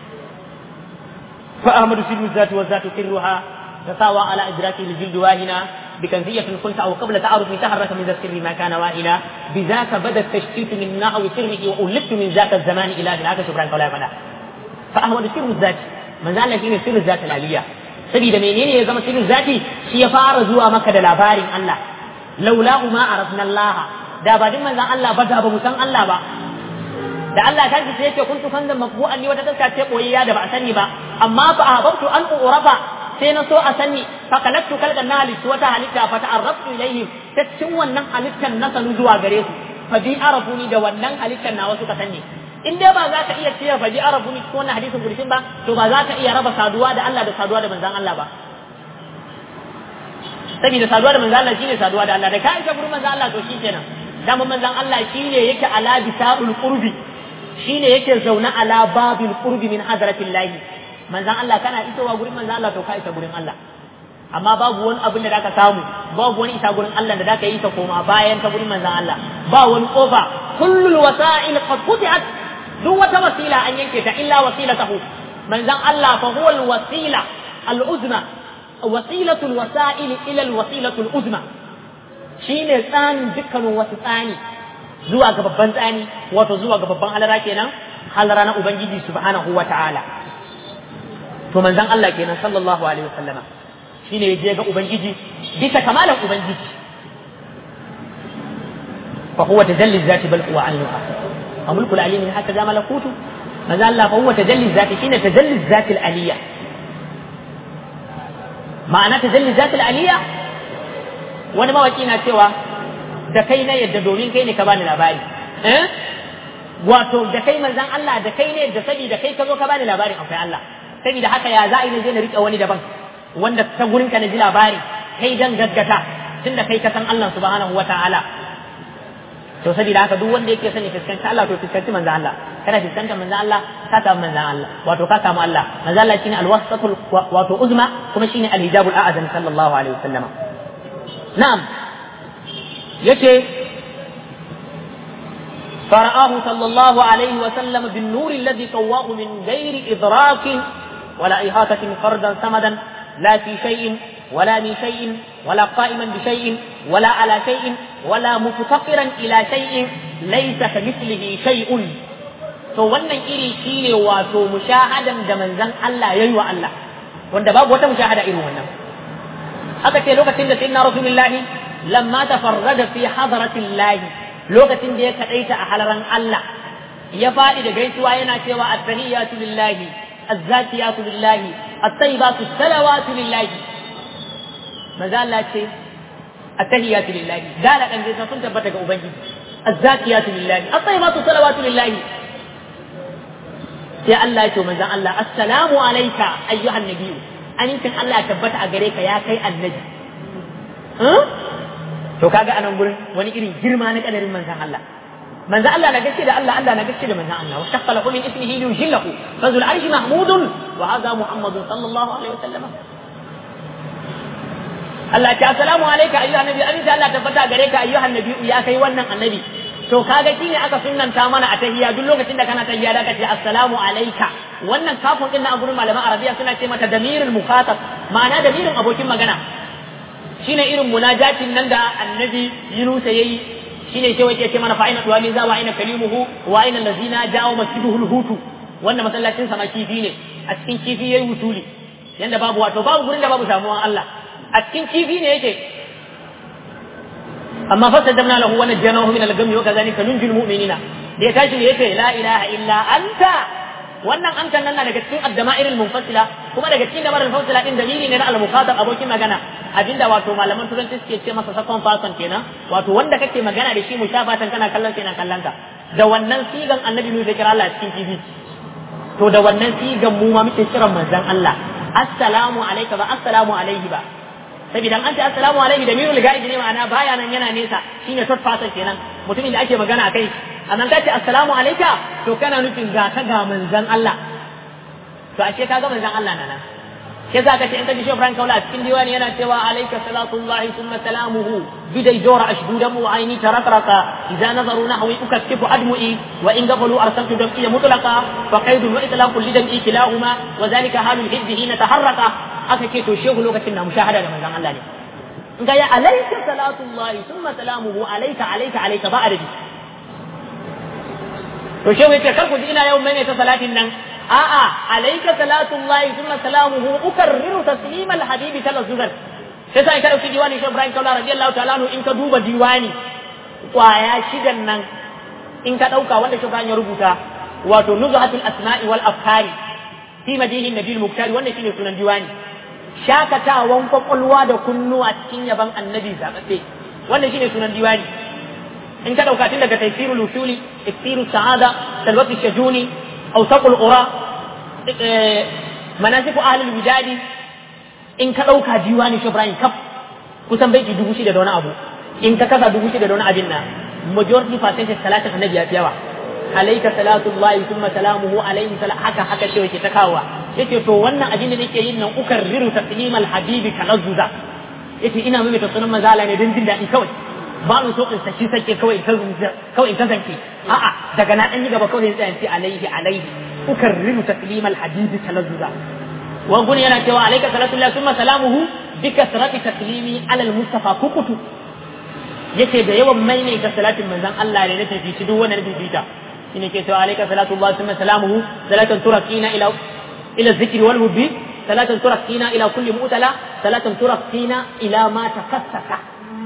fa ahmadu fil zati wa zatu sirruha tasawa ala idraki aljild wahina بكنزية كنت أو قبل تعرف تحرك من ذا السر ما كان واهنا بذاك بدا التشتيت من نحو سره وأولدت من ذاك الزمان إلى ذاك شكرا فلا فلا فأهمد سر الذات من ذا الذي سر الذات العلية saboda menene ya zama sirrin zati shi ya fara zuwa maka da labarin Allah laulahu ma arafna Allah da ba din manzon Allah ba da ba mu san Allah ba da Allah ta ce yake kuntu kanzan maqbu'an ni wata taska ce boyayya da ba a sani ba amma fa ahbabtu an urafa sai na so a sani fa kalaktu kalgan na halittu wata halitta fa ta'arraftu ilayhim ta cikin wannan halittan na sanu zuwa gare su fa bi arafuni da wannan halittan na wasu ka sani in dai ba za ka iya cewa faji arabu ni ko wannan hadisin gurbin ba to ba za ka iya raba saduwa da Allah da saduwa da manzon Allah ba saboda saduwa da manzon Allah shine saduwa da Allah da ka isa gurin manzon Allah to shikenan dan manzon Allah shine yake ala bisaul qurbi shine yake zauna ala babil qurbi min hadratillah manzon Allah kana isowa gurin manzon Allah to ka isa gurin Allah amma babu wani abin da zaka samu babu wani isa gurin Allah da zaka yi ta koma bayan ka gurin manzon Allah ba wani kofa kullul wasa'il qad quti'at duk wata wasila an yanke ta illa wasilatahu manzon Allah fa huwa alwasila aluzma wasilatul wasail ila alwasilatul uzma shine tsanin dukkanin wasu tsani zuwa ga babban tsani wato zuwa ga babban halara kenan halara na ubangiji subhanahu wataala to manzon Allah kenan sallallahu alaihi wasallama shine yaje ga ubangiji bisa kamalan ubangiji fa huwa tajalli zati bal huwa anha وملك العليم هكذا ملكوته ما زال الله فهو تجلي الذات حين تجلي الذات العلية معنى تجلي الذات العلية وانا ما وكينا سوى دكينا يددونين كيني كبان الأباري wato da kai manzan Allah da kai ne da sabi da kai ka zo ka bani labarin akwai Allah saboda haka ya za a yi na rike wani daban wanda ta gurin ka na ji labari kai dan gaggata tunda kai ka san Allah subhanahu wataala to saboda haka duk wanda yake sani fuskanci Allah to fuskanci manzo Allah kana fuskanta manzo Allah ka samu manzo Allah wato ka samu Allah manzo Allah shine alwasatul wato uzma kuma shine alhijabul a'zam sallallahu alaihi wasallam na'am yace fara'ahu sallallahu alaihi wasallam bin nur alladhi qawwahu min ghairi idrakin wala ihatatin fardan samadan la fi shay'in ولا من شيء ولا قائما بشيء ولا على شيء ولا مفتقرا إلى شيء ليس كمثله شيء to wannan iri shine wato mushahadan da manzon Allah yayi wa Allah wanda babu wata mushahada irin wannan haka ce lokacin da sayyidina rasulullahi lamma tafarrada fi hadratillahi lokacin da ya kadaita a halaran Allah ya fadi da gaisuwa yana cewa at-tahiyatu lillahi az-zakiyatu lillahi at-tayyibatu salawatu lillahi maza Allah ce at-tahiyatu lillahi dala kan zai sun tabbata ga ubangiji az-zakiyatu lillahi at-tayyibatu salawatu lillahi sai Allah ya ce manzon Allah assalamu alayka ayyuhan nabiyyu amincin Allah ya tabbata a gare ka ya kai annabi to kaga anan gurin wani irin girma na kadarin manzon Allah na gaske da Allah na gaske da manzon Allah wa shaqqa lahu min ismihi li yujillahu fazul arshi mahmudun wa hadha muhammadun sallallahu alaihi wasallam Allah ya ce assalamu alayka ayyuhan nabi amincin Allah tabbata a gare ka ayyuhan nabiyyu ya kai wannan annabi to kaga shine aka sunnanta mana a tahiyya duk lokacin da kana tahiyya da ka ce assalamu alayka wannan kafin din na a gurin malaman arabiya suna ce mata damirul mukhatab ma'ana damirin abokin magana shine irin munajatin nan da annabi Yunus yayi shine sai wace ce mana fa'ina duwali za wa aina kalimuhu wa aina allazina ja'u masjiduhul hutu wannan masallacin sama kifi ne a cikin kifi yayi wutuli yanda babu gurin da babu samuwan Allah a cikin kifi ne yake amma fastajabna lahu wa najjaynahu min al-ghammi wa kadhalika nunjil mu'minina da ya tashi ne yace la ilaha illa anta wannan anta nan daga cikin ad-dama'ir al-munfasila kuma daga cikin dama'ir al-munfasila din dalili ne na al-muqaddam abokin magana abinda wato malaman turanci suke ce masa second person kenan wato wanda kake magana da shi mushafatan kana kallon sai na kallon ka da wannan sigan annabi ne zai kira Allah cikin kifi to da wannan sigan mu ma muke kiran manzon Allah assalamu alayka ba assalamu alayhi ba saboda an ce assalamu alaihi da mirul ga'ib ne ma'ana baya nan yana nesa shine third person kenan mutumin da ake magana akai amma ka ce assalamu alayka to kana nufin ga ka ga manzon Allah to ashe ka ga manzon Allah nan sai zaka ce in ka ji Sheikh Ibrahim Kaula a cikin diwani yana cewa alayka salatullahi thumma salamuhu bidai jawra ashdudamu aini tarakraka idza nazaru nahwi ukattifu admu'i wa in gafalu arsaltu dam'i mutlaqa fa qaidun wa itlaqu lidam'i kilahuma wa dhalika halul hizbi hina taharraka aka ce to shehu lokacin na mushahada da manzon Allah ne in ga ya alayka salatullahi thumma salamuhu alayka ba adadi to shehu yace kar ku ji ina yau mai ta salatin nan a'a alayka salatullahi thumma salamuhu ukarriru taslimal habibi talazzuzan sai sai ka dauki diwani Sheikh Ibrahim Kaula radiyallahu ta'ala anhu in ka duba diwani kwaya shidan nan in ka dauka wanda Sheikh Ibrahim ya rubuta wato nuzhatul asma'i wal afkari fi madihi nabiyil muktari wannan shine sunan diwani shakatawan kwakwalwa da kunnuwa cikin yaban annabi zaɓaɓɓe wannan shine sunan diwani in ka ɗauka tun daga taifirul usuli iksirus sa'ada salwatu shajuni awsaqul qura manasiku ahlul widadi in ka ɗauka diwani shi Ibrahim kaf kusan baiti 6,000 da wani abu in ka kasa 6,000 da wani abin na majority percentage salatin annabi ya fi yawa alayka salatullahi thumma salamuhu alayhi haka ce yake ta kawowa yace to wannan abin da nake yin nan ukarriru taslimal habibi talazzuza yace ina mai ta sunan manzo Allah ne dan jin dadi kawai ba mu so in sake kawai in kasance a'a daga na dan yi gaba kawai sai in ce alayhi ukarriru taslimal habibi talazzuza wa gun yana cewa alayka salatullahi thumma salamuhu bikasrati taslimi ala al-mustafa kukutu yace da yawan maimaita salatin manzon Allah ne na tafi duk wannan bibita shine ke cewa alayka salatullahi thumma salamuhu salatan turakina ila dhikri wal hubbi salatan turakina ila kulli mu'tala salatan turakina ila ma takassaka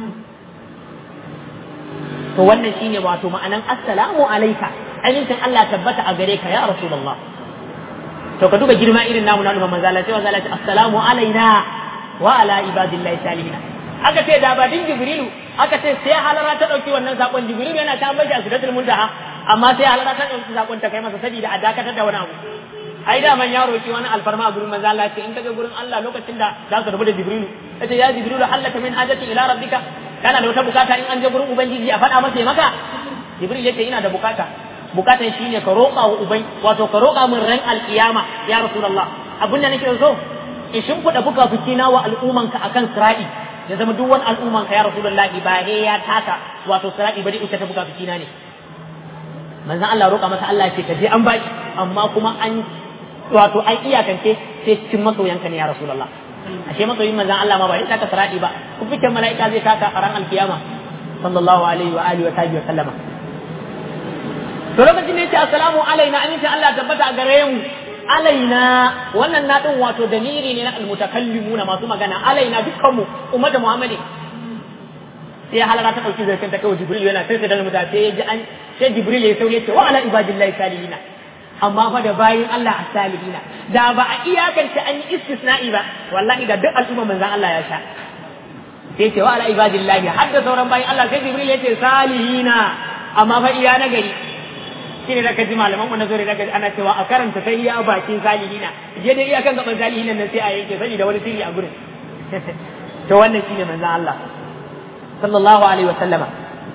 to wannan shine wato ma'anan assalamu alayka amincin Allah tabbata a gare ka ya rasulullah to ka duba girma irin namu na manzo Allah sai manzo Allah assalamu alaina wa ala ibadillahi salihin aka ce da ba din jibrilu aka ce sai halara ta dauki wannan sakon jibrilu yana ta baje a sidratul muntaha amma sai halara ta dauki sakon ta kai masa saboda a dakatar da wani abu ai da man ya roki wani alfarma a gurin manzo Allah ce in kaga gurin Allah lokacin da za ka rubu da jibrilu yace ya jibrilu hallaka min hajati ila rabbika kana da wata bukata in an je gurin ubangiji a faɗa masa maka jibril yace ina da bukatan shine ka roƙa wa ubai wato ka roƙa min ran alkiyama ya rasulullah abin da nake so in shimfiɗa fuka-fukina wa al'ummanka akan sira'i ya zama duk wani al'ummanka ya rasulullah ba he ya taka wato sira'i bari ita ta fuka-fukina ne manzon Allah roƙa masa Allah ce ka je an baki amma kuma an wato an iyakance sai cikin masoyanka ne ya rasulullah ashe masoyin manzon Allah ma ba ya taka sira'i ba ku fice mala'ika zai taka a ran alkiyama sallallahu alaihi wa alihi wa sallama to lokacin da yace assalamu alaina aminci Allah tabbata a gare mu alaina wannan na din wato damiri ne na almutakallimuna masu magana alaina dukkan mu ummatu muhammadi sai halara ta dauki zai ta kai jibril yana sai da mutane sai ji an sai jibril ya sauye ce wa ala ibadillahi salihina amma fa da bayin Allah as-salihina da ba a iyakance an yi istisna'i ba wallahi da duk al'umma manzon Allah ya sha sai ce wa ala ibadillahi hadda sauran bayin Allah sai jibril ya ce salihina amma fa iya na gari shine da kaji malaman mu na zuri daga ana cewa a karanta sai ya bakin salihina je dai iya kan gaban salihina nan sai a yanke sani da wani sirri a gurin to wannan shine manzon Allah sallallahu alaihi wa sallama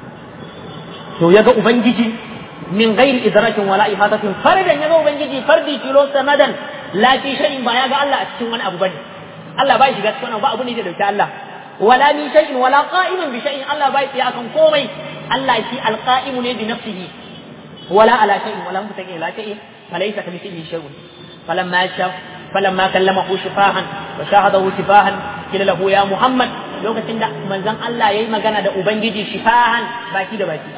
to yaga ubangiji min ghairi idrakin wala ihatatin fardan yaga ubangiji fardi kilo samadan la fi shay'in ba yaga Allah a cikin wani abu bane Allah bai shiga cikin ba abu ne da dauki Allah wala min shay'in wala qa'iman bi shay'in Allah bai tsaya kan komai Allah shi alqa'imu ne bi nafsihi wala ala shay'in wala mutaqi la shay'in falaysa kamithlihi shay'un falamma kallamahu shifahan wa shahadahu shifahan kila lahu ya Muhammad lokacin da manzon Allah yayi magana da ubangiji shifahan baki da baki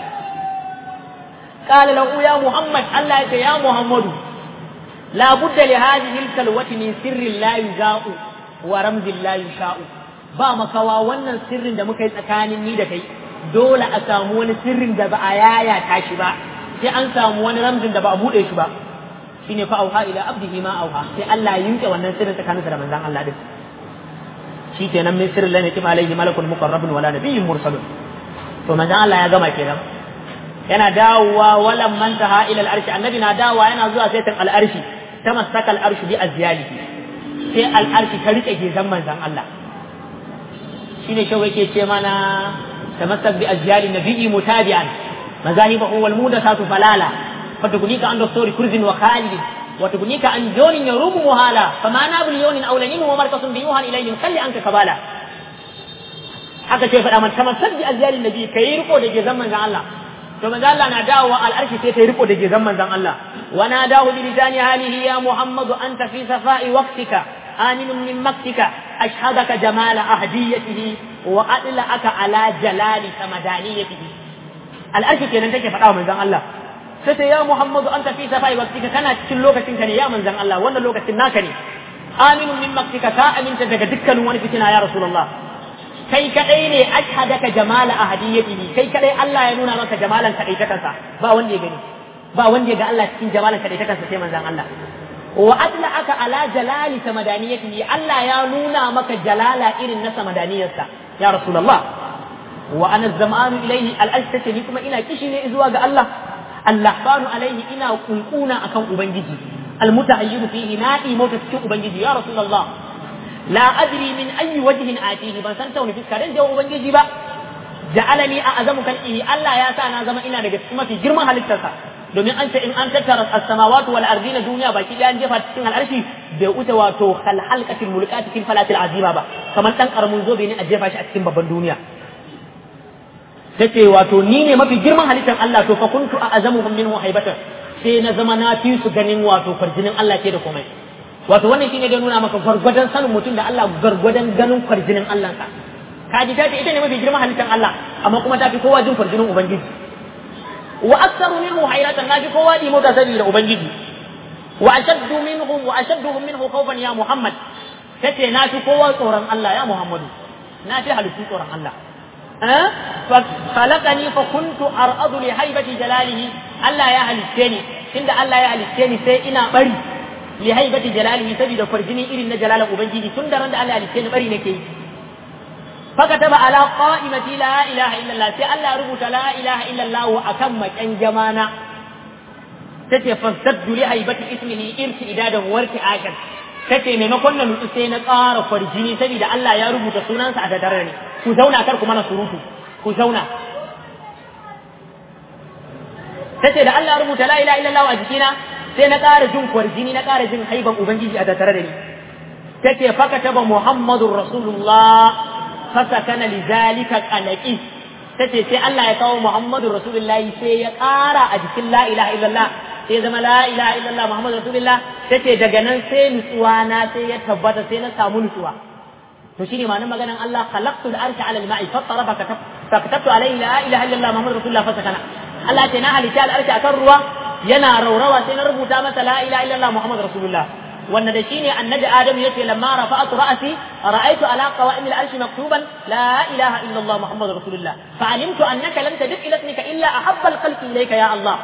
قال له يا محمد الله يا محمد لا بد لهذه الكلوة من سر لا يجاء ورمز لا يشاء ba makawa wannan sirrin da muka yi tsakanin ni da kai dole a samu wani sirrin da ba a yayata shi ba sai an samu wani ramzin da ba a bude shi ba shine fa auha ila abdihi ma auha sai Allah ya yinke wannan sirrin tsakaninsa da manzon Allah din shi kenan min sirrin la yatim alaihi malakun muqarrabun wala nabiyyun mursalun to manzon Allah ya gama kenan yana dawowa walam mantaha ila al-arshi annabi na dawowa yana zuwa sai tan al-arshi tamassaka al-arshu bi azyalihi sai al-arshi ta rike gezan manzon Allah shine shawai yake ce mana tamassak bi azyali nabiyyi mutabi'an mazahibahu wal mudasatu falala fatukunika an doktori kurzin wa khalid wa tukunika an jonin yarumu muhala fama nabul yonin awlanin wa markasun bi yuhan ilayhim kalli anka kabala haka ce faɗa man tamassak bi azyali nabiyyi kai riko da gezan manzon Allah to manzo Allah na dawowa al'arshi sai ta riko da gezan manzon Allah wa nadahu bi lisani halihi ya Muhammadu anta fi safa'i waqtika aminun min maktika ashhadaka jamala ahdiyatihi wa adla'aka ala jalali samadaniyatihi al'arshi kenan take faɗa wa manzon Allah sai ya Muhammadu anta fi safa'i waqtika kana cikin lokacin ka ne ya manzon Allah wannan lokacin naka ne aminun min maktika ka aminta daga dukkanin wani fitina ya rasulullah kai kadai ne ashhadaka jamala ahadiyatihi kai kadai Allah ya nuna maka jamalan kadaitakansa ba wanda ya gani ba wanda ya ga Allah cikin jamalan kadaitakansa sai manzon Allah wa adla'aka ala jalali samadaniyatihi Allah ya nuna maka jalala irin na samadaniyarsa ya rasulullah wa ana zamanu ilayhi al-alsati ni kuma ina kishi ne zuwa ga Allah allahbanu alayhi ina kunkuna akan ubangiji al-muta'ayyidu fihi na'i mota cikin ubangiji ya rasulullah لا أدري من أي وجه آتيه بان سنتوني في الكارين جو ubangiji ba ja'alani a'zamu kal'ihi Allah ya sa na zama ina daga cikin mafi girman halittarsa domin an ce in an tattara as-samawati wal ardina duniya baki da an jefa cikin al'arshi bai wuce wato halqatil mulkati fil falatil azima ba kamar dan karamin zobe ne a jefa shi a cikin babban duniya tace wato ni ne mafi girman halittar Allah to fa kuntu a'zamuhum minhu haibatan sai na zama na fi su ganin wato farjinin Allah ke da komai wato wannan shine da nuna maka gargwadan sanin mutum da Allah gargwadan ganin farjinin Allah ka kaji ta ce ita ne mafi girman halittar Allah amma kuma ta fi kowa jin farjinin ubangiji wa aktsaru minhu hayratan naji kowa di mota sabi da ubangiji wa ashadduhum minhu khawfan ya Muhammad tace na fi kowa tsoron Allah ya Muhammadu na fi halittu tsoron Allah fa khalaqani fa kuntu ar'adu li haibati jalalihi Allah ya halitte ni inda Allah ya halitte ni sai ina bari li haibati jalalihi sabida farjini irin na jalalan ubangiji tun da ran da Allah ya halitte ni bari nake yi fakataba ala qa'imati la ilaha illa Allah sai Allah rubuta la ilaha illa Allah akan makan jamana tace fasaddu li haibati ismihi irti idadan warki akan tace maimakon nan nutsu sai na ƙara farjini saboda Allah ya rubuta sunansa a dadare ne ku zauna kar ku mana surutu ku zauna tace da Allah ya rubuta la ilaha illa Allah a jikina sai na ƙara jin farjini na ƙara jin haiban ubangiji a dadare da ni tace fakataba Muhammadur Rasulullah fasakana lidhalika qalaqi tace sai Allah ya kawo Muhammadur Rasulullah sai ya ƙara a jikin la ilaha illallah sai zama la ilaha illallah Muhammadur Rasulullah tace daga nan sai nutsuwa na sai ya tabbata sai na samu nutsuwa to shine ma'anar maganan Allah khalaqtu al-arsha 'ala al-ma'i fattara fakatabtu alayhi la ilaha illallah Muhammadur Rasulullah fasakana Allah ta na halitta al-arsha akan ruwa yana raurawa sai na rubuta masa la ilaha illallah Muhammadur Rasulullah wanda da shine annabi Adam yace lamma rafa'tu ra'si ra'aytu ala qawa'im al-arsh maktuban la ilaha illa Allah Muhammadur Rasulullah fa'alimtu annaka lam tajid ila ismika illa ahabba al-khalqi ilayka ya Allah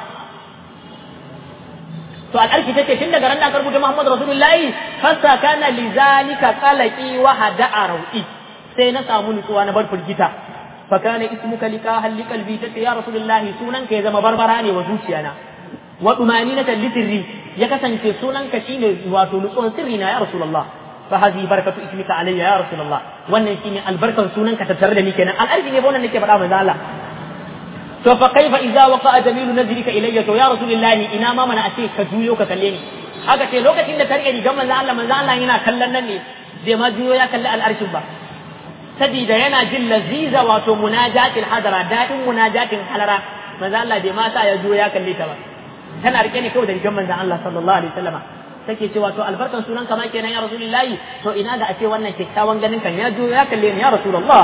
to al-arsh take tun daga ran da rubuta Muhammadur Rasulullah fasa kana lizalika qalaqi wa hada'a rawi sai na samu nutsuwa na bar firgita fa kana ismuka liqaha liqalbi take ya Rasulullah sunanka ya zama barbara ne wa zuciyana wa dumaninatan li sirri ya kasance sunanka shine wato nutsuwan sirri na ya rasulullah fa hadhihi barakatu ismika alayya ya rasulullah wannan shine albarkan sunanka tattare da ni kenan al'arfi ne wannan nake faɗa manzo Allah to fa kaifa idza waqa'a jamilu nadrika ilayya to ya rasulullah ina ma mana ace ka juyo ka kalle ni haka ce lokacin da ka rike rigan manzo Allah yana kallon nan ne bai ma juyo ya kalli al'arshin ba sabida yana jin laziza wato munajatil hadara dadin munajatin halara manzo Allah bai ma sa ya juyo ya kalle ta ba tana rike ne kawai da rigan manzo Allah sallallahu alaihi wasallama take cewa to albarkan sunan ka ma kenan ya rasulullah to ina ga ace wannan kikkiawan ganin kan ya juyo ya kalle ni ya rasulullah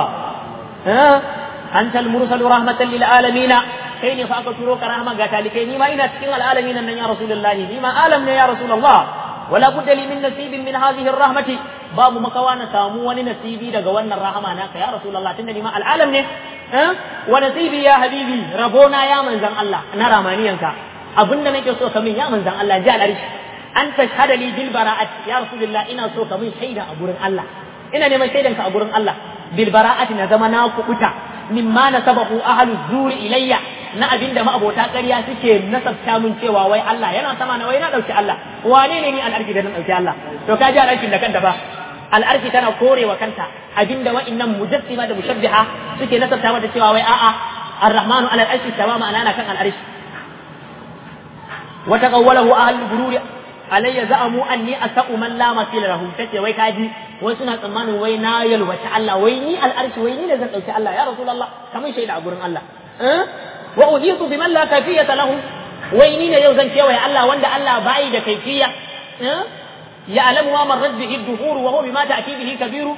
antal mursalu rahmatan lil alamin kai ne fa aka turo ka rahma ga talikai ni ma ina cikin al alamin nan ya rasulullah ni ma alam ne ya rasulullah wala budda li min nasibin min hadhihi ar rahmati babu makawa na samu wani nasibi daga wannan rahama naka ya rasulullah tunda ni ma al alam ne wa nasibi ya habibi rabona ya manzan Allah na ramaniyanka abinda nake so ka min ya manzan Allah ji al arshi an tashhada li bil bara'ati ya rasulullah ina so ka min shaida a gurin Allah ina neman shaidanka a gurin Allah bil bara'ati na zama na kubuta mimma nasabahu ahlu zuri ilayya na abinda ma'abota ƙarya suke nasabta mun cewa wai Allah yana sama na wai na dauki Allah wane ne ni al'arki da nan dauki Allah to ka ji al'arkin da kanta ba al'arki tana korewa kanta abinda wa'annan mujassima da mushabbiha suke nasabta mata cewa wai a'a ar-rahmanu ala al-arshi sawa ma'ana na kan al-arshi wa taqawwalahu ahlu bururi alayya za'amu anni asaqu man la masila lahu tace wai kaji wai suna tsammanin wai na yalwaci Allah wai ni al'arshi wai ni ne zan dauki Allah ya rasulullah kamar shaida a gurin Allah wa uhitu biman la kayfiyata lahu wai ni ne yau zan kewaye Allah wanda Allah bai da kayfiya ya alamu wa man radda ad-duhur wa huwa bima ta'ti bihi kabiru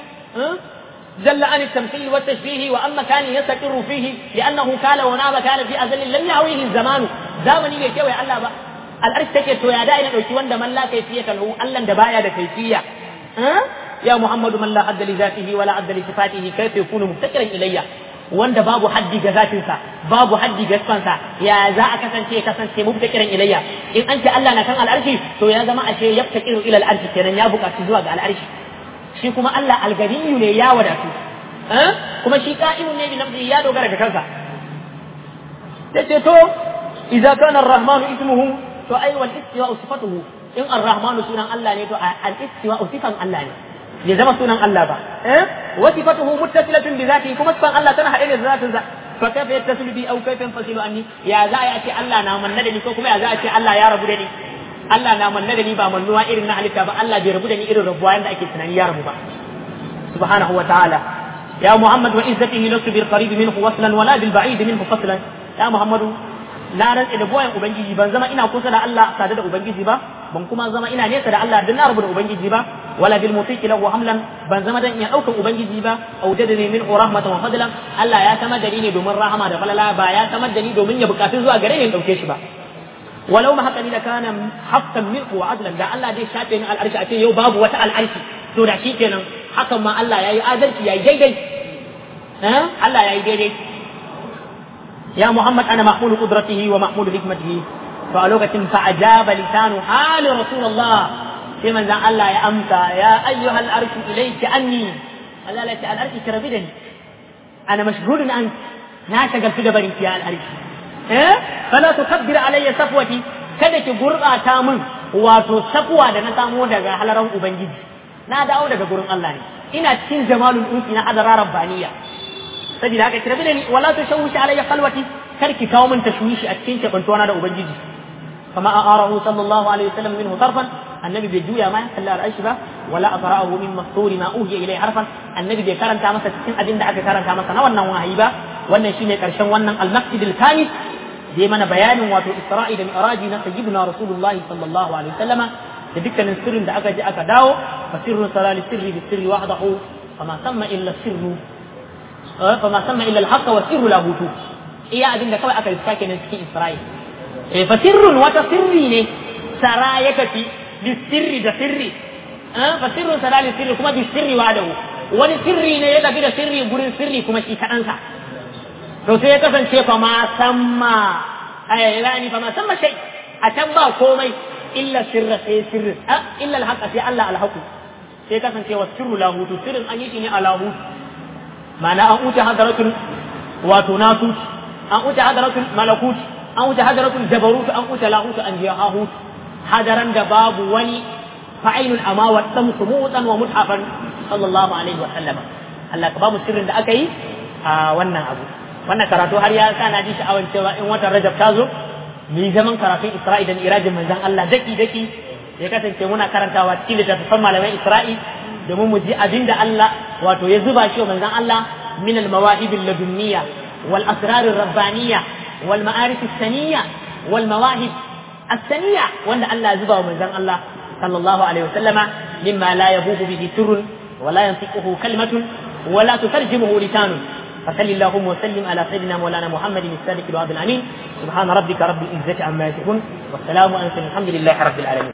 جل عن التمثيل والتشبيه وأما كان يستقر فيه لأنه كان وناب كان في أزل لم يعويه الزمان زمني يكوي الله بقى الأرش تكت يا دائما وكوان من لا كيفية له ألا دبايا كيفية يا محمد من لا عد لذاته ولا عد لصفاته كيف يكون مفتكرا إلي وان باب حد جزاتنسا باب حد جسفنسا يا ذا كسنتي مفتكرا إلي إن أنت ألا نكن على الأرش تو يا جماعة شيء يفتكر إلى الأرش كان يابك أتزواج على الأرش شي كما ألا الغني ne ya wadatu kuma shi qa'imun ne bi nafsihi ya dogara ga kansa yace to idza kana ar-rahmanu ismuhu to ai wal istiwa sifatuhu in ar-rahmanu sunan Allah ne to al-istiwa sifan Allah ne ya zama sunan Allah ba wa sifatuhu muttasilatun bi zatihi kuma sifan Allah tana hade da zatin sa fa kaifa yattasilu bi aw kaifa yanfasilu anni ya za ya ce Allah na manna da ni ko kuma ya za a ce Allah ya rabu da ni Allah na manna da ni ba mannuwa irin na halitta ba Allah bai rabu da ni irin rabuwa yanda ake tunani ya rabu ba subhanahu wa ta'ala ya Muhammad wa izzatihi lastu bil qarib minhu waslan wala bil ba'id minhu faslan ya Muhammadu na rantsa da buwayen ubangiji ban zama ina kusa da Allah sada da ubangiji ba ban kuma zama ina nesa da Allah dan na rabu da ubangiji ba wala bil mutiki lahu hamlan ban zama dan iya daukar ubangiji ba aujadani min rahmatan wa fadlan Allah ya samar da ni ne domin rahama da falala ba ya samar da ni domin ya bukatu zuwa gare ni in dauke shi ba walau ma haka ni da kana haqqan milku wa adlan da Allah dai shafe ni al'arshi a ce yau babu wata al'arshi to da shi kenan hakan ma Allah yayi adalci yayi daidai Allah yayi daidai يا محمد أنا محمول قدرته ومحمول حكمته فألوكة فأجاب لسان حال رسول الله في من ذا الله يا أمسى يا أيها الأرش إليك أني الله لا الأرش كربدني أنا مشغول أنت ناشق في دبري يا الأرش فلا تكبر علي صفوتي kada ki gurɓata min wato safwa da na samu daga halaran ubangiji na dawo daga gurin Allah ne ina cikin jamalul unsi na hadara rabbaniya saboda haka kirabi da ni wala tushawwish alayya qalwati karki kawo min tashwishi a cikin kebantuwana da ubangiji kama arahu sallallahu alaihi wasallam minhu tarfan annabi bai juya ma kalla al'aishi ba wala aqra'ahu min masturi ma uhiya ilay harfan annabi bai karanta masa cikin abin da aka karanta masa na wannan wahayi ba wannan shine karshen wannan al-maqsid al-kanis da mana bayanin wato isra'i da mi'raji na sayyidina rasulullahi sallallahu alaihi wasallama da dukkanin sirrin da aka ji aka dawo fa sirru salali sirri bi sirri wahdahu fama samma illa sirru فما سمى إلا الحق وسر له تو إيه أدين كما أكل ساكن في إسرائيل فسر وتسرين سرايك في بالسر ده سر فسر سرال السر كما بالسر وعده ولسرين يدا كده سر يقول سر كما شيء كأنسا لو سيكفن شيء فما سمى يعني فما سمى شيء أتبع كومي إلا سر سر إلا الحق في الله الحق سيكفن شيء وسر له تو سر أن يجيني على هو ma'ana an wuce hadaratul wato nasut an wuce hadaratul malakut an wuce hadaratul jabarut, an wuce lahut, an je hahut, hadaran da babu wani fa'ilun amma wa samsu mutan wa muthafan sallallahu alaihi wa sallam. Allah ka ba mu sirrin da aka yi a wannan abu. Wannan karatu har ya sa na ji sha'awar cewa in watan Rajab ta zo mu yi zaman karatun Isra'i da Mi'rajin manzon Allah daki ya kasance muna karantawa cikin littattafan malaman Isra'i domin mu ji abinda Allah wato ya zuba shi wa manzon Allah min al-mawahib al-ladunniya wal asrar ar-rabbaniyya wal ma'arif as-saniyya wal mawahib as-saniyya wanda Allah ya zuba wa manzon Allah sallallahu alaihi wasallama mimma la yabuhu bihi sirrun wa la yantiquhu kalimatun wa la tutarjimuhu lisanun. فصل اللهم وسلم على سيدنا مولانا محمد الصادق الوعد الامين. سبحان ربك رب العزه عما يصفون والسلام على المرسلين الحمد لله رب العالمين.